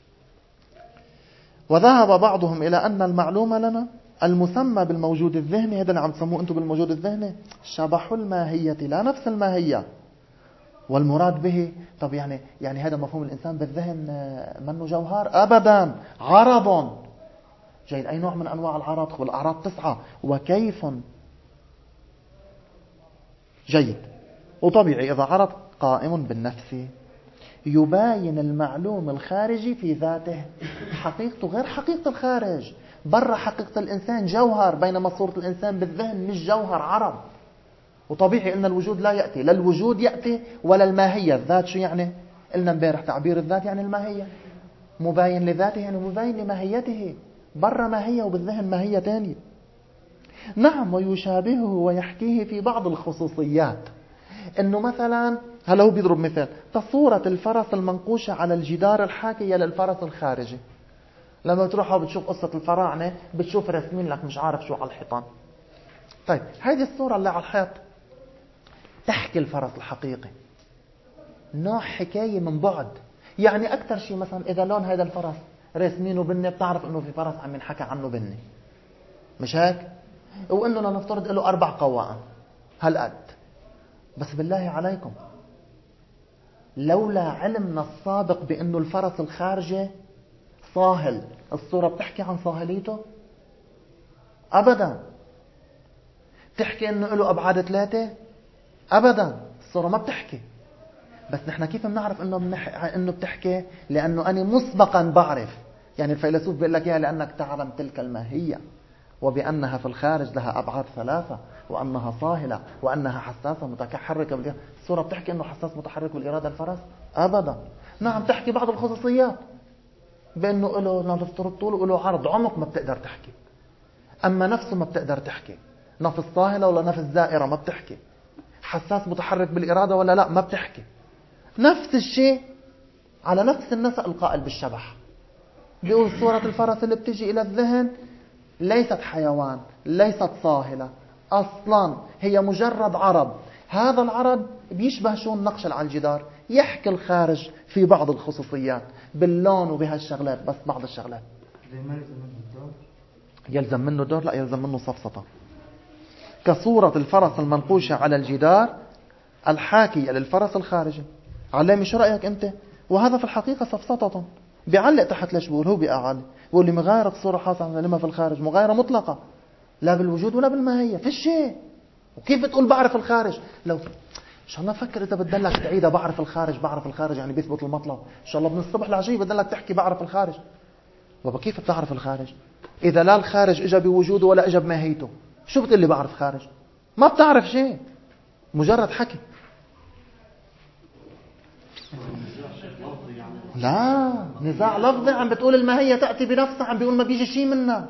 وذهب بعضهم الى ان المعلوم لنا المسمى بالموجود الذهني، هذا اللي عم تسموه انتم بالموجود الذهني، شبح الماهيه لا نفس الماهيه. والمراد به، طب يعني هذا مفهوم الإنسان بالذهن منه جوهر؟ أبدا، عرض. جيد. أي نوع من أنواع العرض؟ والأعراض 9. وكيف؟ جيد. وطبيعي إذا عرض قائم بالنفس يباين المعلوم الخارجي في ذاته، حقيقته غير حقيقة الخارج. برا حقيقة الإنسان جوهر، بينما صورة الإنسان بالذهن مش جوهر، عرض. وطبيعي ان الوجود لا يأتي، لا الوجود يأتي ولا الماهية. الذات شو يعني؟ قلنا امبارح تعبير الذات يعني الماهية، مباين لذاته يعني مباين لماهيته. برا ماهية وبالذهن ماهية تانية. نعم. ويشابهه ويحكيه في بعض الخصوصيات، انه مثلا هلا هو بيضرب مثال تصورة الفرس المنقوشة على الجدار الحاكية للفرس الخارجي. لما تروح بتشوف قصة الفراعنة بتشوف رسمين لك مش عارف شو على الحيطان. طيب هذه الصورة اللي على الحيط تحكي الفرس الحقيقي، نوع حكاية من بعد. يعني أكثر شيء مثلا إذا لون هذا الفرس رسمينه بني، بتعرف إنه في فرس عم ينحكى عنه بني، مش هيك؟ وإنه لنفترض له 4 قوائم هالقد. بس بالله عليكم، لولا علمنا السابق بأنه الفرس الخارجي صاهل، الصورة بتحكي عن صاهليته؟ أبدا. تحكي إنه له أبعاد 3؟ أبدا، الصورة ما بتحكي. بس نحن كيف بنعرف إنه بتحكي؟ لأنه أنا مسبقا بعرف. يعني الفيلسوف بيقول لك إياها لأنك تعلم تلك الماهية، وبأنها في الخارج لها أبعاد 3، وأنها صاهلة، وأنها حساسة متحركة. الصورة بتحكي إنه حساس متحرك بالإرادة الفرس؟ أبدا. نعم تحكي بعض الخصوصيات بأنه له نفترض طول وله عرض، عمق ما بتقدر تحكي. أما نفسه ما بتقدر تحكي، نفس صاهلة ولا نفس زائرة ما بتحكي، حساس متحرك بالإرادة ولا لا ما بتحكي. نفس الشيء على نفس النسق القائل بالشبح، بيقول صورة الفرس اللي بتجي إلى الذهن ليست حيوان، ليست صاهلة أصلا، هي مجرد عرض. هذا العرض بيشبه شو النقش على الجدار، يحكي الخارج في بعض الخصوصيات باللون وبهالشغلات، بس بعض الشغلات. يلزم منه دور؟ لا، يلزم منه سفسطة، كصورة الفرس المنقوشة على الجدار الحاكية للفرس الخارجي. علامي شو رأيك أنت؟ وهذا في الحقيقة سفسطة. بيعلق تحت ليش بقول هو بيقعد بقول لي مغايرة صورة حاصلة لما في الخارج، مغايرة مطلقة لا بالوجود ولا بالماهية، في الشيء. وكيف بتقول بعرف الخارج؟ لو إن شاء الله فكر إذا بدلك تعيدها بعرف الخارج، بعرف الخارج يعني بيثبت المطلب. إن شاء الله من الصبح لعشية بدلك تحكي بعرف الخارج. بابا كيف بتعرف الخارج إذا لا الخارج إجا بوجوده ولا إجا بماهيته؟ شو بتقول لي بعرف خارج؟ ما بتعرف شيء، مجرد حكي. لا نزاع لفظي، عم بتقول الماهية تأتي بنفسها، عم بيقول ما بيجي شيء منها.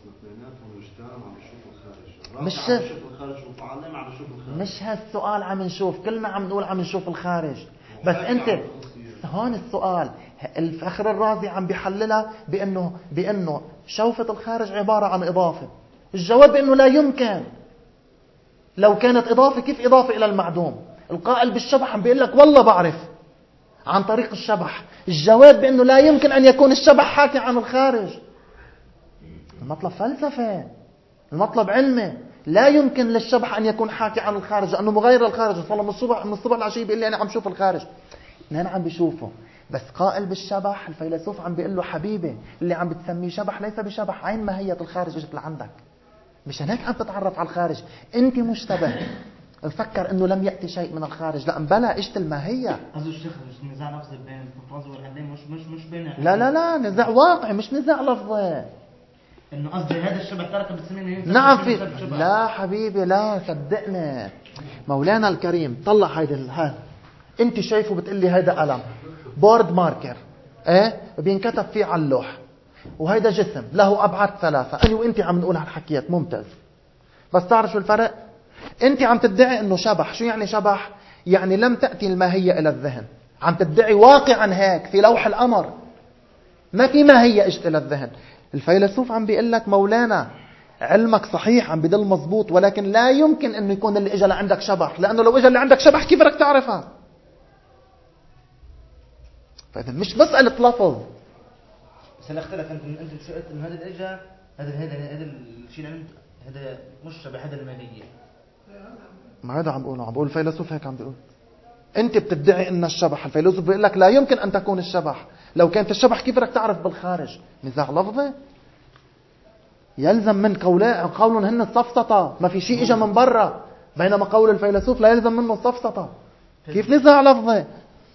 مش هالسؤال عم نشوف، كلنا عم نقول عم نشوف الخارج، بس انت هون السؤال. الفخر الرازي عم بيحللها بأنه شوفة الخارج عبارة عن إضافة. الجواب بأنه لا يمكن. لو كانت إضافة كيف إضافة إلى المعدوم؟ القائل بالشبح عم بيقول لك والله بعرف عن طريق الشبح. الجواب بأنه لا يمكن أن يكون الشبح حاكي عن الخارج. المطلب فلسفة، المطلب علمي. لا يمكن للشبح أن يكون حاكي عن الخارج لأنه مغير الخارج. صلى من الصبح العشية بيقول لي أنا عم شوف الخارج، اثنين عم بيشوفه. بس قائل بالشبح الفيلسوف عم بيقول له حبيبي اللي عم بتسميه شبح ليس بشبح، عين ماهية الخارج اجت لعندك، مشان هيك عم تتعرف على الخارج. انت مشتبه نفكر انه لم يأتي شيء من الخارج، لا بلا اجت الماهية. قصد الشيخ مش نزاع لفظي بين الحفاظ والعلم، مش بين لا نزاع واقعي مش نزاع لفظي. انه قصدي هذا الشبه ترك بالسمين نعم في لا حبيبي لا صدقني مولانا الكريم. طلع هذا انت شايفه بتقول لي هذا قلم بورد ماركر بينكتب فيه على اللوح، وهيدا جسم له ابعاد ثلاثه. انا وانت عم نقول هالحكيات ممتاز، بس تعرف شو الفرق؟ انت عم تدعي انه شبح. شو يعني شبح؟ يعني لم تأتي الماهية الى الذهن. عم تدعي واقعا هيك في لوح القمر ما في ماهية اجت الى الذهن. الفيلسوف عم بيقول لك مولانا علمك صحيح عم بدل مزبوط، ولكن لا يمكن انه يكون اللي اجى لعندك شبح، لانه لو اجى اللي عندك شبح كيف بدك تعرفها؟ فاذا مش مسألة لفظ. بس انا اختلف. انت شو قلت انه هذا اجى هذا الشيء هذا مش شبه هذا الماهية. ما هذا عم بقول الفيلسوف هيك عم بيقول. انت بتدعي ان الشبح، الفيلسوف بيقول لك لا يمكن ان تكون الشبح. لو كانت الشبح كيف بدك تعرف بالخارج؟ نزاع لفظي. يلزم من قولهم هن السفسطة، ما في شيء اجى من برا، بينما قول الفيلسوف لا يلزم منه السفسطة. كيف نزاع لفظي؟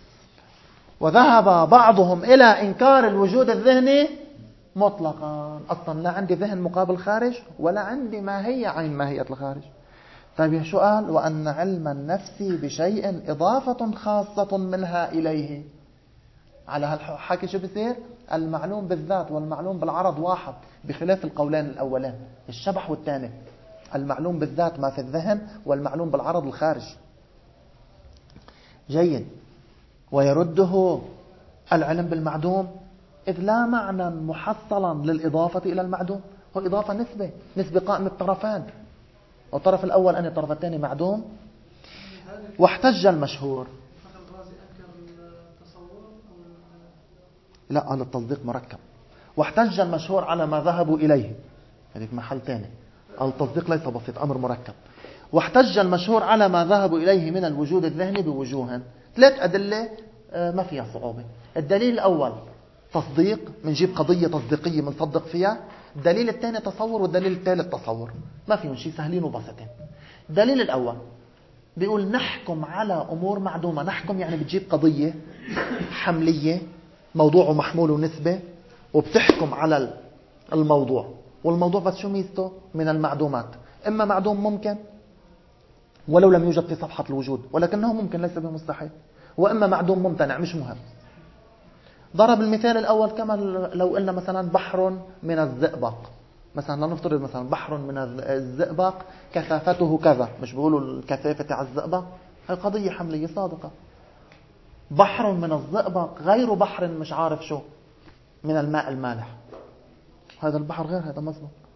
وذهب بعضهم إلى إنكار الوجود الذهني مطلقا. أصلا لا عندي ذهن مقابل خارج ولا عندي ماهية عين ماهية الخارج. طيب شو قال؟ وأن علم النفس بشيء إضافة خاصة منها إليه. على هالحكي شو بصير؟ المعلوم بالذات والمعلوم بالعرض واحد، بخلاف القولين الأولين الشبح والثاني. المعلوم بالذات ما في الذهن، والمعلوم بالعرض الخارج. جيد. ويرده العلم بالمعدوم إذ لا معنى محصلا للإضافة إلى المعدوم، هو إضافة نسبة قائمة الطرفان، والطرف الأول أن الطرف الثاني معدوم. واحتج المشهور. لا قال التصديق مركب. واحتج المشهور على ما ذهبوا إليه، هذيك محل ثاني. التصديق ليس بسيط، أمر مركب. واحتج المشهور على ما ذهبوا إليه من الوجود الذهني بوجوه. 3 أدلة ما فيها صعوبة. الدليل الأول تصديق، منجيب قضية تصديقية منصدق فيها. الدليل الثاني تصور، والدليل الثالث تصور. ما فيهم شيء، سهلين وبسيطين. الدليل الأول بيقول نحكم على أمور معدومة. نحكم يعني بتجيب قضية حملية، موضوع ومحمول ونسبة، وبتحكم على الموضوع. والموضوع بس شو ميزته؟ من المعدومات، إما معدوم ممكن ولو لم يوجد في صفحة الوجود ولكنه ممكن ليس بمستحيل، وإما معدوم ممتنع مش مهم. ضرب المثال الأول كما لو قلنا مثلا بحر من الزئبق. مثلا لنفترض مثلا بحر من الزئبق كثافته كذا، مش بيقولوا الكثافة على الزئبق، هي قضية حملية صادقة. بحر من الزئبق غير بحر مش عارف شو من الماء المالح، هذا البحر غير هذا مزبط.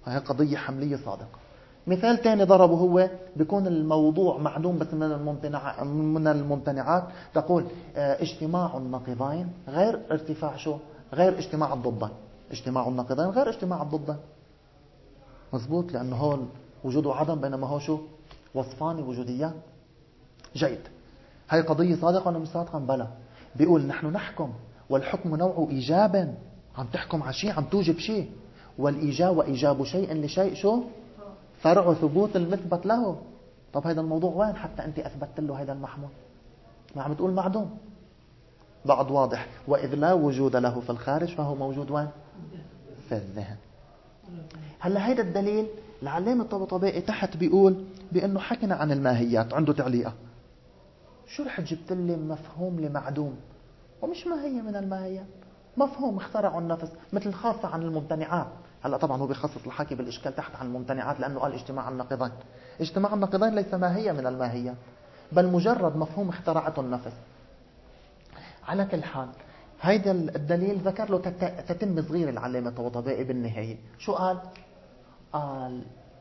هي قضية حملية صادقة. مثال تاني ضربه هو بيكون الموضوع معدوم بس من الممتنعات، تقول اجتماع النقيضين غير ارتفاع شو؟ غير اجتماع الضدين. اجتماع النقيضين غير اجتماع الضدين. مزبوط، لأنه هو وجود وعدم، بينما هو شو؟ وصفان وجوديان. جيد. هاي قضية صادقة ولا مش صادقة؟ بلى. بيقول نحن نحكم والحكم نوع إيجابا، عم تحكم على شيء، عم توجب شيء، والإيجاب وإيجاب شيء لشيء شو؟ فرع ثبوت المثبت له. طب هذا الموضوع وين حتى أنت أثبتت له هذا المحمول؟ ما عم تقول معدوم. بعد واضح. وإذ لا وجود له في الخارج فهو موجود وين؟ في الذهن. هلا هيدا الدليل العلامة الطباطبائي تحت بيقول بأنه حكنا عن الماهيات، عنده تعليقة. شو رح جبت لي مفهوم لمعدوم ومش ماهية من الماهيات؟ مفهوم اخترعوا النفس، مثل خاصة عن الممتنعات. هلا طبعا هو بيخصص الحكي بالإشكال تحت عن الممتنعات لأنه قال اجتماع النقيضين. اجتماع النقيضين ليس ماهية من الماهيات، بل مجرد مفهوم اخترعته النفس. على كل حال هيدا الدليل ذكر له تتم صغير العلامة الطباطبائي بالنهاية. شو قال؟ قال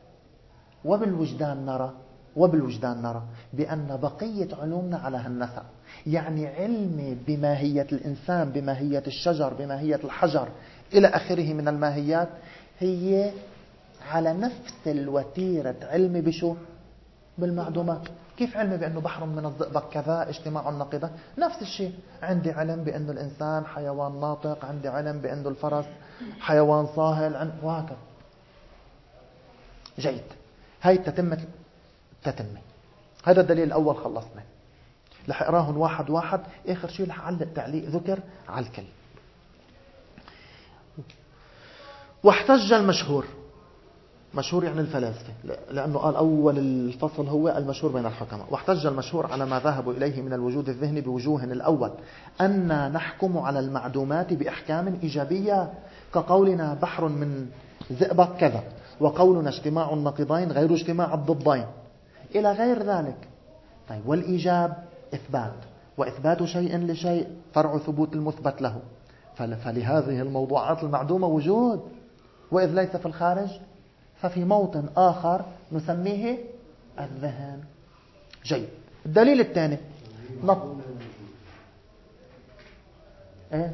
وبالوجدان نرى بأن بقية علومنا على هالنسق. يعني علمي بماهية الإنسان، بماهية الشجر، بماهية الحجر إلى آخره من الماهيات، هي على نفس الوتيرة علمي بشو؟ بالمعدومات. كيف علمي بأنه بحر من الزئبق كذا اجتماع النقيضة؟ نفس الشيء. عندي علم بأنه الإنسان حيوان ناطق، عندي علم بأنه الفرس حيوان صاهل، وهكذا. جيد. هاي تتمة. هذا الدليل الأول خلصنا. رح اقراهم واحد واحد. آخر شيء رح أعلق تعليق ذكر على الكل. واحتج المشهور. مشهور يعني الفلاسفة، لأنه قال أول الفصل هو المشهور بين الحكماء. واحتج المشهور على ما ذهبوا إليه من الوجود الذهني بوجوه. الأول أن نحكم على المعدومات بأحكام إيجابية، كقولنا بحر من زئبق كذا، وقولنا اجتماع النقيضين غير اجتماع الضدين، إلى غير ذلك. طيب والإيجاب إثبات، وإثبات شيء لشيء فرع ثبوت المثبت له. فلهذه الموضوعات المعدومة وجود، وإذ ليس في الخارج ففي موطن آخر نسميه الذهن. جيد. الدليل الثاني ايه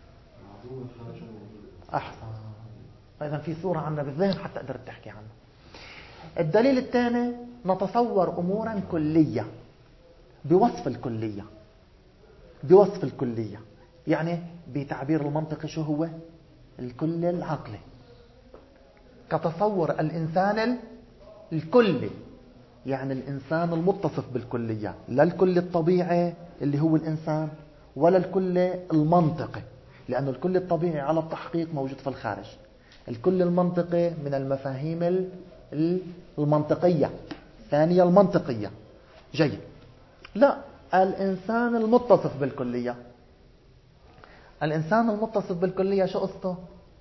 أحسن. فإذا في صورة عنا بالذهن حتى قدرت تحكي عنه. الدليل الثاني نتصور أمورا كلية بوصف الكلية. يعني بتعبير المنطقي شو هو؟ الكل العقلي. كتصور الإنسان الكلي، يعني الإنسان المتصف بالكلية، لا الكل الطبيعي اللي هو الإنسان، ولا الكل المنطقي، لأن الكل الطبيعي على التحقيق موجود في الخارج. الكل المنطقي من المفاهيم المنطقية، ثانية المنطقية. جيد. لا، الإنسان المتصف بالكلية. الإنسان المتصف بالكلية شو قصته؟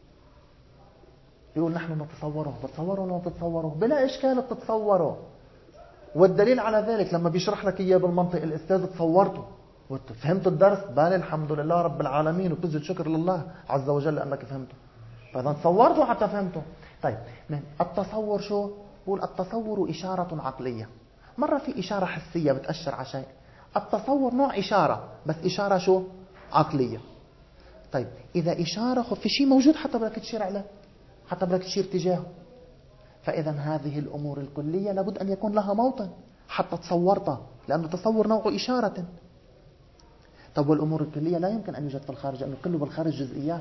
يقول نحن بتصوره ولا بتتصوره؟ بلا إشكال بتتصوره. والدليل على ذلك لما بيشرح لك إياه بالمنطق الأستاذ تصورته وفهمت الدرس، بالي الحمد لله رب العالمين وتجزل شكر لله عز وجل لأنك فهمته. فإذا تصورته حتى فهمته. طيب من التصور شو؟ يقول التصور إشارة عقلية. مرة في إشارة حسية بتأشر على شيء. التصور نوع إشارة، بس إشارة شو؟ عقلية. طيب إذا إشارة في شيء موجود حتى بدك تشير عليه، حتى بدك تشير تجاهه. فإذا هذه الأمور الكلية لابد أن يكون لها موطن حتى تصورتها، لأن التصور نوع إشارة. طب والأمور الكلية لا يمكن أن يوجد في الخارج، لأنه كله بالخارج جزئيات.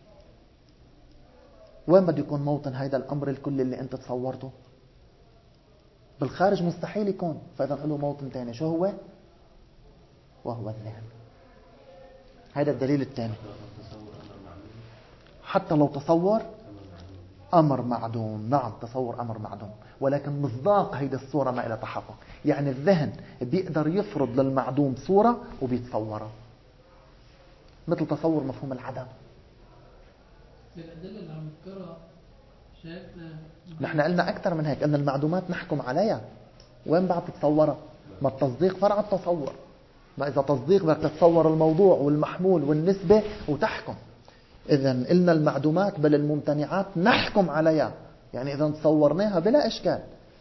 وين بده يكون موطن هذا الأمر الكلي اللي أنت تصورته؟ بالخارج مستحيل يكون. فإذا له موطن ثاني. شو هو؟ وهو الذهن. هذا الدليل الثاني. حتى لو تصور أمر معدوم. نعم، تصور أمر معدوم، ولكن مصداق هيدا الصورة ما إلى تحقق. يعني الذهن بيقدر يفرض للمعدوم صورة وبيتصورها، مثل تصور مفهوم العدم. الأدلة اللي عم نذكرها شايفنا نحن قلنا أكثر من هيك، أن المعدومات نحكم عليها. وين بعد تتصورها؟ ما التصديق فرع التصور. ما إذا تصديق بدك تتصور الموضوع والمحمول والنسبة وتحكم. إذن قلنا المعدومات بل الممتنعات نحكم عليها، يعني إذا تصورناها بلا إشكال.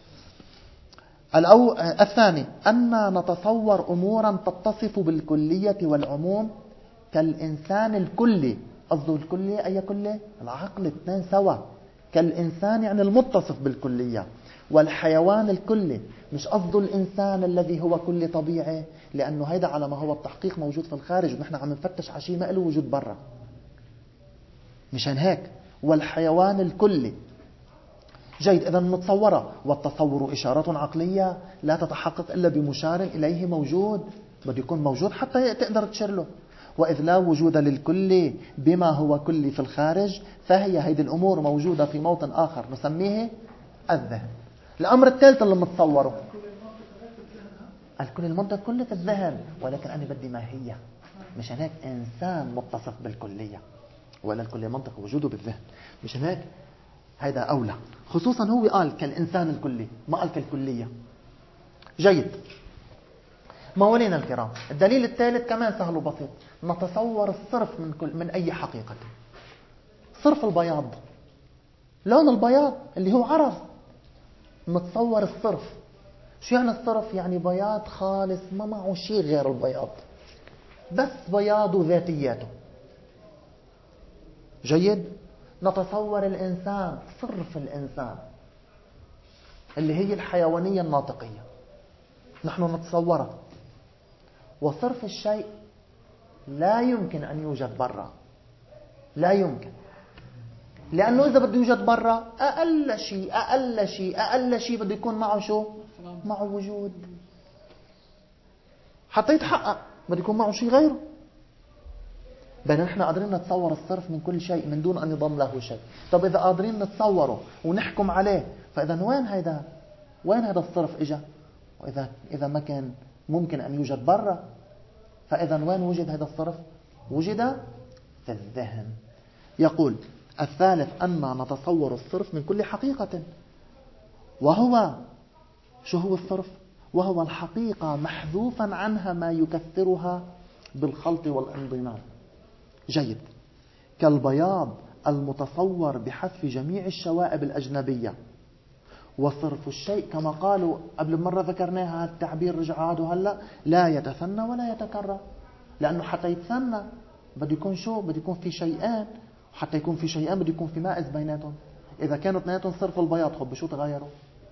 الثاني أن نتصور أمورا تتصف بالكلية والعموم كالإنسان الكلي. قصده الكلي أي كلي؟ العقل، اثنين سوا. كالإنسان يعني المتصف بالكلية، والحيوان الكلي. مش قصده الإنسان الذي هو كل طبيعي، لأنه هيدا على ما هو التحقيق موجود في الخارج، ونحن عم نفتش على شيء ما له وجود برا. مشان هيك والحيوان الكلي. جيد، إذا متصورة. والتصور إشارة عقلية لا تتحقق إلا بمشار إليه موجود. بده يكون موجود حتى تقدر تشير له. وإذ لا وجود للكل بما هو كلي في الخارج، فهي هيدي الأمور موجودة في موطن آخر نسميه الذهن. الأمر الثالث اللي متصوره الكل، المنطق كله في الذهن، ولكن أنا بدي ماهية. مشان هيك إنسان متصف بالكلية، ولا الكلية منطق وجوده بالذهن. مشان هيك هذا أولى، خصوصا هو قال كالإنسان الكلي، ما قال كالكلية. جيد موالينا الكرام، الدليل الثالث كمان سهل وبسيط. نتصور الصرف من أي حقيقة. صرف البياض، لون البياض اللي هو عرض، نتصور الصرف. شو يعني الصرف؟ يعني بياض خالص ما معه شيء غير البياض، بس بياض وذاتياته. جيد. نتصور الإنسان، صرف الإنسان اللي هي الحيوانية الناطقية، نحن نتصورها. وصرف الشيء لا يمكن أن يوجد برا، لا يمكن، لأنه إذا بده يوجد برا أقل شيء بده يكون معه شو؟ معه وجود. حتى يتحقق بده يكون معه شيء غيره. بينما نحن قادرين نتصور الصرف من كل شيء من دون أن يضم له شيء. طب إذا قادرين نتصوره ونحكم عليه، فإذا وين هذا الصرف إجا؟ وإذا ما كان ممكن أن يوجد برا، فإذا وين وجد هذا الصرف؟ وجد في الذهن. يقول الثالث أن نتصور الصرف من كل حقيقة، وهو شو هو الصرف؟ وهو الحقيقة محذوفا عنها ما يكثرها بالخلط والانضمام. جيد. كالبياض المتصور بحذف جميع الشوائب الأجنبية. وصرف الشيء كما قالوا قبل مرة ذكرناها، التعبير رجع عاده هلا، لا يتثنى ولا يتكرر. لأنه حتى يتثنى بده يكون شو؟ بده يكون في شيئان، حتى يكون في شيئان بده يكون في مائز بيناتهم. إذا كانوا اثنيناتهم صرف البياض، خب شو تغيروا؟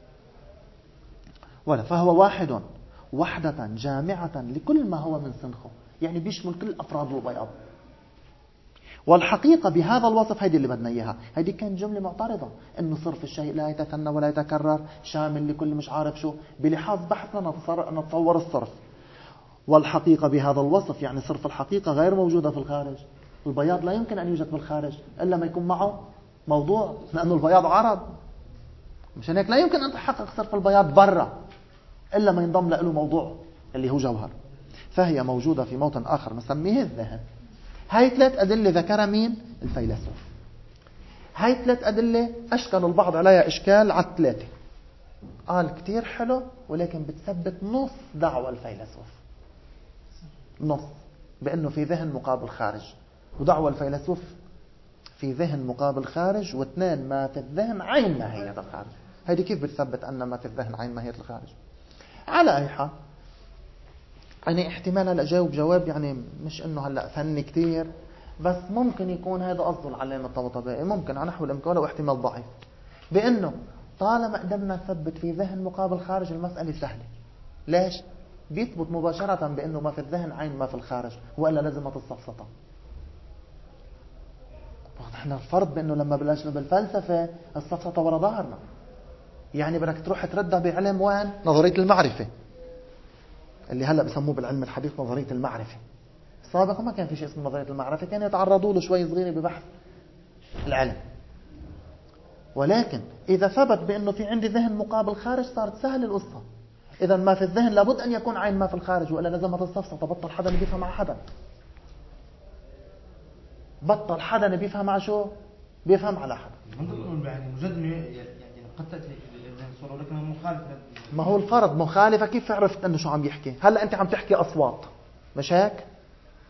ولا. فهو وحدة جامعة لكل ما هو من صنخه، يعني بيشمل كل أفراد البياض. والحقيقة بهذا الوصف هيدي اللي بدنا إياها. هيدي كانت جملة معترضة، إنه صرف الشيء لا يتثنى ولا يتكرر، شامل لكل مش عارف شو. بلحاظ بحثنا نتصور الصرف. والحقيقة بهذا الوصف يعني صرف الحقيقة غير موجودة في الخارج. البياض لا يمكن أن يوجد بالخارج إلا ما يكون معه موضوع، لأنه البياض عرض. مشان هيك لا يمكن أن تحقق صرف البياض برا إلا ما ينضم له موضوع اللي هو جوهر. فهي موجودة في موطن آخر نسميه الذهن. هاي 3 أدلة ذكرها مين؟ الفيلسوف. هاي 3 أدلة أشكل البعض عليها إشكال على 3. قال كتير حلو، ولكن بتثبت نص دعوة الفيلسوف، نص، بأنه في ذهن مقابل خارج. ودعوة الفيلسوف في ذهن مقابل خارج، واثنين ما في الذهن عين ماهية الخارج. هيدي كيف بتثبت أن ما في الذهن عين ماهية الخارج؟ على أي حال، يعني احتمال هلا جاوب جواب يعني مش انه هلا فني كتير، بس ممكن يكون هذا قصده العلامة الطباطبائي، ممكن على نحو الامكان، واحتمال ضعيف، بانه طالما قدرنا نثبت في ذهن مقابل خارج المسألة سهلة. ليش؟ بيثبت مباشرة بانه ما في الذهن عين ما في الخارج، والا لازمت السفسطة. احنا الفرض بانه لما بلشنا بالفلسفة السفسطة ورا ظهرنا، يعني بدك تروح تردها بعلم وين؟ نظرية المعرفة، اللي هلا بسموه بالعلم الحديث نظرية المعرفة. سابقا ما كان في شيء اسمه نظرية المعرفة، كانوا يتعرضوا له شوي صغيرة ببحث العلم. ولكن إذا ثبت بأنه في عندي ذهن مقابل خارج صارت سهل القصة. إذا ما في الذهن لابد أن يكون عين ما في الخارج، وإلا لازم السفسطة. بطل حدا بيفهم على حدا، بطل حدا بيفهم على شو؟ بيفهم على حدا. يعني مجرد يعني قد تأتي الذهن صورة، ولكن مخالفة. ما هو الفرض مخالفة. كيف عرفت أنه شو عم يحكي؟ هلا أنت عم تحكي أصوات، مش هيك؟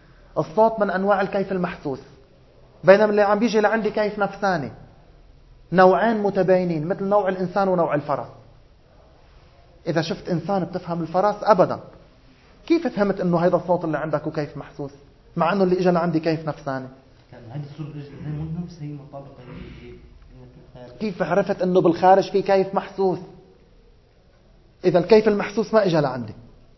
الصوت من أنواع الكيف المحسوس، بينما اللي عم بيجي لعندي كيف نفساني. نوعين متباينين مثل نوع الإنسان ونوع الفرس. إذا شفت إنسان بتفهم الفرس أبدا. كيف فهمت أنه هذا الصوت اللي عندك وكيف محسوس مع أنه اللي إجا لعندي كيف نفساني؟ هذه الصورة مو نفس هي مطابقة. كيف عرفت أنه بالخارج في كيف محسوس إذا الكيف المحسوس ما إجا لعندي؟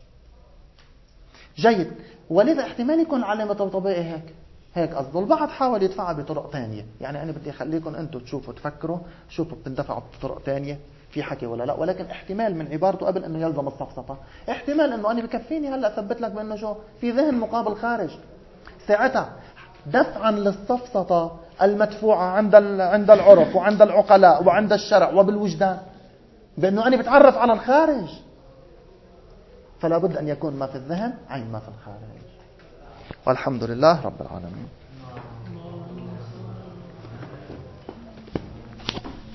جيد. ولذا احتمال يكون العالم الطبيعي هيك قصده. البعض حاول يدفعها بطرق تانية. يعني أنا بدي أخليكم أنتم تشوفوا تفكروا شوفوا بتندفعوا بطرق تانية في حكي ولا لا. ولكن احتمال من عبارته قبل أنه يلزم السفسطة احتمال أنه أنا بكفيني هلأ أثبت لك بأنه شو في ذهن مقابل خارج. ساعتها دفعا للسفسطة المدفوعة عند العرف وعند العقلاء وعند الشرع وبالوجدان بأنه أنا بتعرف على الخارج، فلا بد أن يكون ما في الذهن عين ما في الخارج. والحمد لله رب العالمين.